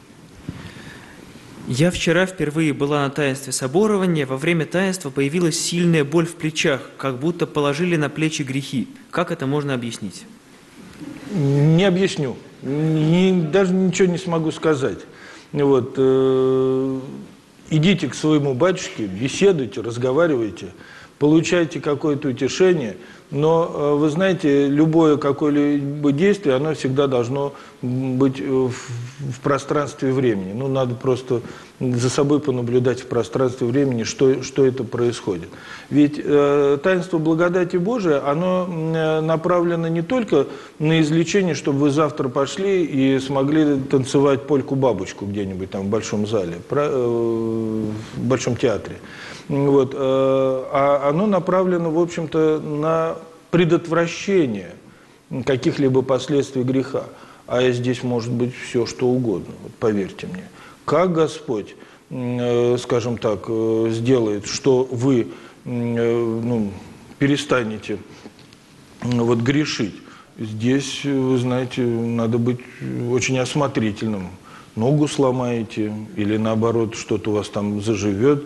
Я вчера впервые была на таинстве соборования. Во время таинства появилась сильная боль в плечах, как будто положили на плечи грехи. Как это можно объяснить? Не объясню. Не, даже ничего не смогу сказать. Вот, э, идите к своему батюшке, беседуйте, разговаривайте, получайте какое-то утешение, но, вы знаете, любое какое-либо действие, оно всегда должно быть в, в пространстве времени. Ну, надо просто за собой понаблюдать в пространстве времени, что, что это происходит. Ведь э, таинство благодати Божией, оно э, направлено не только на излечение, чтобы вы завтра пошли и смогли танцевать польку-бабочку где-нибудь там в большом зале, про, э, в большом театре. Вот, э, а оно направлено, в общем-то, на предотвращение каких-либо последствий греха. А здесь может быть все, что угодно, вот поверьте мне. Как Господь, э, скажем так, э, сделает, что вы э, ну, перестанете э, вот, грешить, здесь, вы знаете, надо быть очень осмотрительным. Ногу сломаете или, наоборот, что-то у вас там заживет.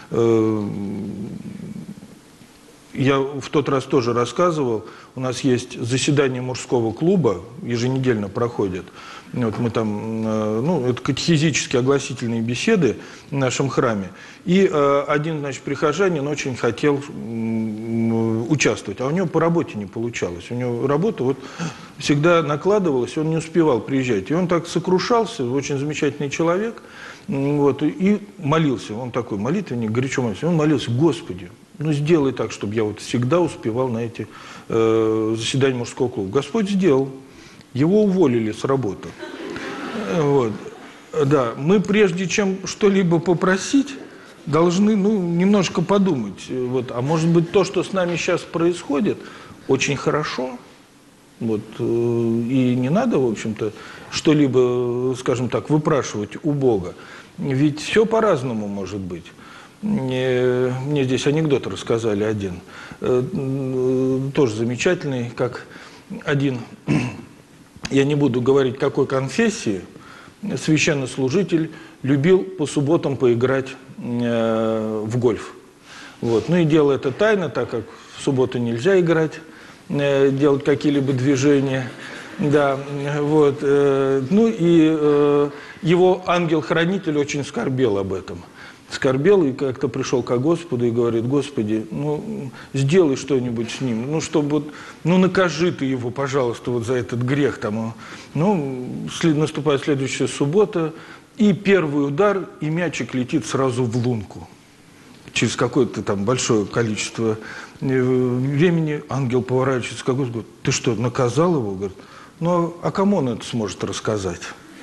Я в тот раз тоже рассказывал, у нас есть заседание мужского клуба, еженедельно проходят. Вот мы там, ну, это катехизические огласительные беседы в нашем храме. И э, один, значит, прихожанин очень хотел э, участвовать, а у него по работе не получалось. У него работа вот всегда накладывалась, он не успевал приезжать. И он так сокрушался, очень замечательный человек, вот, и молился. Он такой молитвенник, горячо молился. Он молился: Господи, ну сделай так, чтобы я вот всегда успевал на эти э, заседания мужского клуба. Господь сделал. Его уволили с работы. Вот. Да, мы прежде чем что-либо попросить, должны, ну, немножко подумать. Вот. А может быть, то, что с нами сейчас происходит, очень хорошо. Вот. И не надо, в общем-то, что-либо, скажем так, выпрашивать у Бога. Ведь все по-разному может быть. Мне, мне здесь анекдот рассказали один. Тоже замечательный, как один... Я не буду говорить, какой конфессии, священнослужитель любил по субботам поиграть э, в гольф. Вот. Ну и дело это тайно, так как в субботу нельзя играть, э, делать какие-либо движения. Да, вот. Ну и его ангел-хранитель очень скорбел об этом. Скорбел и как-то пришел ко Господу и говорит: Господи, ну сделай что-нибудь с ним, ну чтобы вот, ну накажи ты его, пожалуйста, вот за этот грех там. Ну, наступает следующая суббота, и первый удар, и мячик летит сразу в лунку. Через какое-то там большое количество времени ангел поворачивается к Господу, говорит: ты что, наказал его? Говорит: ну а кому он это сможет рассказать?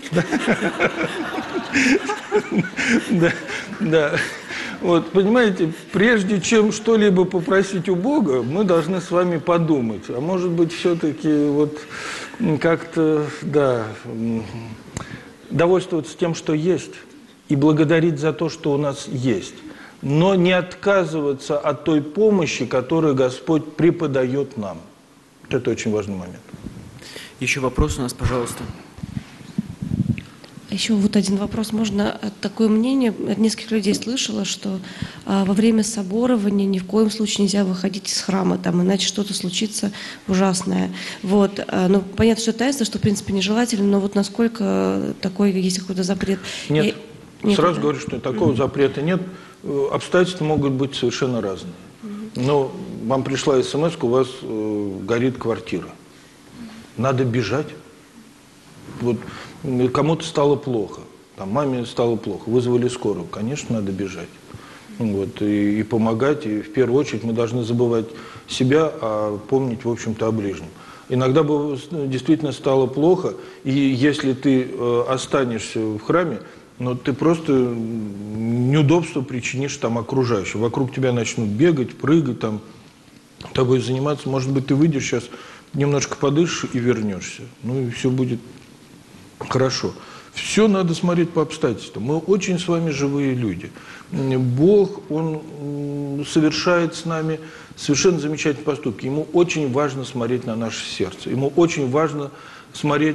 Да, да. Вот, понимаете, прежде чем что-либо попросить у Бога, мы должны с вами подумать. А может быть, все-таки вот как-то, да, довольствоваться тем, что есть, и благодарить за то, что у нас есть. Но не отказываться от той помощи, которую Господь преподает нам. Это очень важный момент. Еще вопрос у нас, пожалуйста. Еще вот один вопрос. Можно такое мнение, от нескольких людей слышала, что а, во время соборования ни в коем случае нельзя выходить из храма, там, иначе что-то случится ужасное. Вот. А, ну, понятно, что таинство, что в принципе нежелательно, но вот насколько такой, есть какой-то запрет? Нет. И, нет Сразу да? говорю, что такого mm-hmm. запрета нет. Обстоятельства могут быть совершенно разные. Mm-hmm. Но вам пришла смс, у вас э, горит квартира. Надо бежать. Вот. Кому-то стало плохо, там, маме стало плохо, вызвали скорую, конечно, надо бежать. Вот, и, и помогать, и в первую очередь мы должны забывать себя, а помнить, в общем-то, о ближнем. Иногда бы действительно стало плохо, и если ты э, останешься в храме, но ты просто неудобство причинишь там окружающим. Вокруг тебя начнут бегать, прыгать, там, тобой заниматься. Может быть, ты выйдешь сейчас, немножко подышишь и вернешься. Ну и все будет хорошо. Все надо смотреть по обстоятельствам. Мы очень с вами живые люди. Бог, Он совершает с нами совершенно замечательные поступки. Ему очень важно смотреть на наше сердце. Ему очень важно смотреть,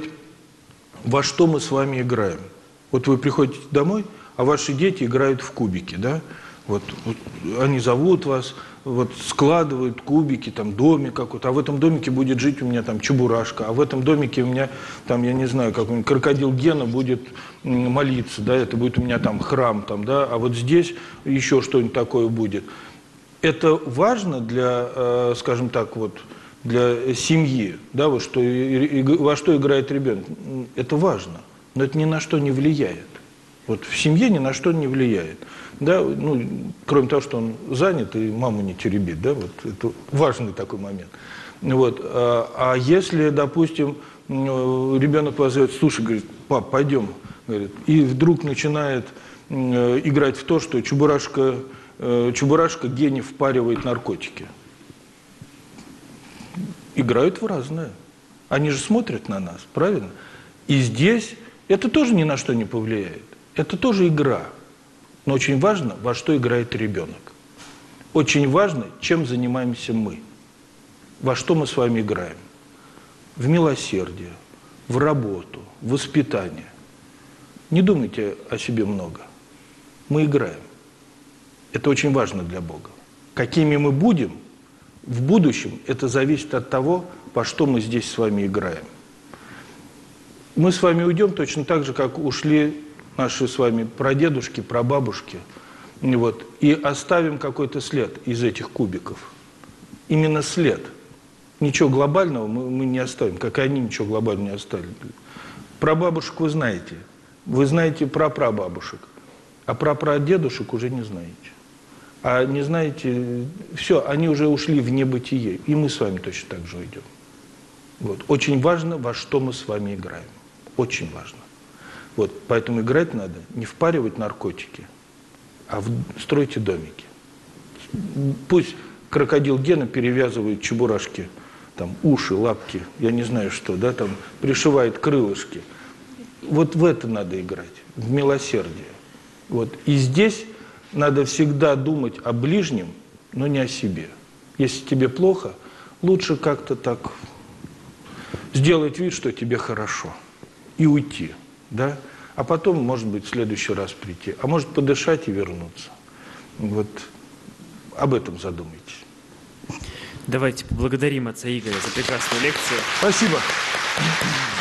во что мы с вами играем. Вот вы приходите домой, а ваши дети играют в кубики, да? Вот, вот они зовут вас, вот складывают кубики, там домик какой-то, а в этом домике будет жить у меня там Чебурашка, а в этом домике у меня там, я не знаю, какой-нибудь крокодил Гена будет молиться, да, это будет у меня там храм, там, да, а вот здесь еще что-нибудь такое будет. Это важно для, э, скажем так, вот, для семьи, да, вот что, и, и, во что играет ребенок, это важно, но это ни на что не влияет. Вот в семье ни на что не влияет. Да, ну, кроме того, что он занят и маму не теребит, да, вот это важный такой момент. Вот. А, а если, допустим, ребенок вас зовет: слушай, говорит, пап, пойдем, говорит, и вдруг начинает э, играть в то, что Чебурашка, э, Чебурашка гений впаривает наркотики. Играют в разное. Они же смотрят на нас, правильно? И здесь это тоже ни на что не повлияет. Это тоже игра. Но очень важно, во что играет ребенок. Очень важно, чем занимаемся мы. Во что мы с вами играем. В милосердие, в работу, в воспитание. Не думайте о себе много. Мы играем. Это очень важно для Бога. Какими мы будем в будущем, это зависит от того, во что мы здесь с вами играем. Мы с вами уйдем точно так же, как ушли наши с вами прадедушки, прабабушки, вот, и оставим какой-то след из этих кубиков. Именно след. Ничего глобального мы, мы не оставим, как и они ничего глобального не оставили. Прабабушек вы знаете, вы знаете про прабабушек, а про прадедушек уже не знаете. А не знаете, все, они уже ушли в небытие, и мы с вами точно так же уйдем. Вот. Очень важно, во что мы с вами играем. Очень важно. Вот, поэтому играть надо, не впаривать наркотики, а в, стройте домики. Пусть крокодил Гена перевязывает Чебурашке там, уши, лапки, я не знаю что, да, там, пришивает крылышки. Вот в это надо играть, в милосердие. Вот. И здесь надо всегда думать о ближнем, но не о себе. Если тебе плохо, лучше как-то так сделать вид, что тебе хорошо, и уйти. Да? А потом, может быть, в следующий раз прийти. А может, подышать и вернуться. Вот об этом задумайтесь. Давайте поблагодарим отца Игоря за прекрасную лекцию. Спасибо. Спасибо.